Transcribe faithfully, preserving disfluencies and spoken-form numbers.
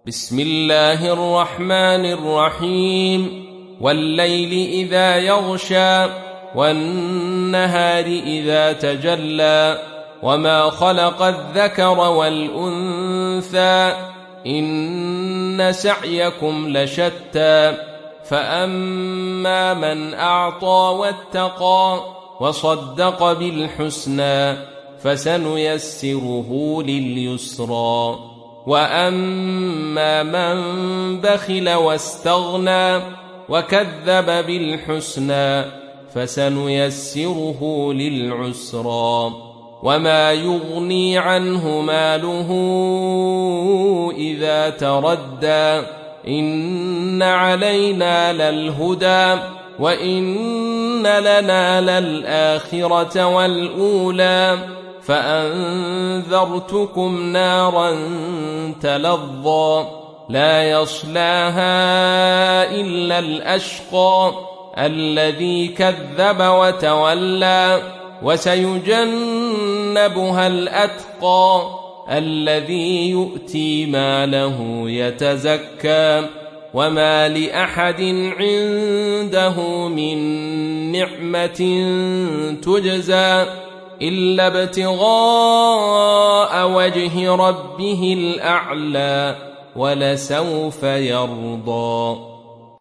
بسم الله الرحمن الرحيم والليل إذا يغشى والنهار إذا تجلى وما خلق الذكر والأنثى إن سعيكم لشتى فأما من أعطى واتقى وصدق بالحسنى فسنيسره لليسرى وأما من بخل واستغنى وكذب بالحسنى فسنيسره للعسرى وما يغني عنه ماله إذا تردى إن علينا للهدى وإن لنا للآخرة والأولى فأنذرتكم نارا تلظى لا يصلاها إلا الأشقى الذي كذب وتولى وسيجنبها الأتقى الذي يؤتي ماله يتزكى وما لأحد عنده من نعمة تجزى إلا ابتغاء وجه ربه الأعلى ولسوف يرضى.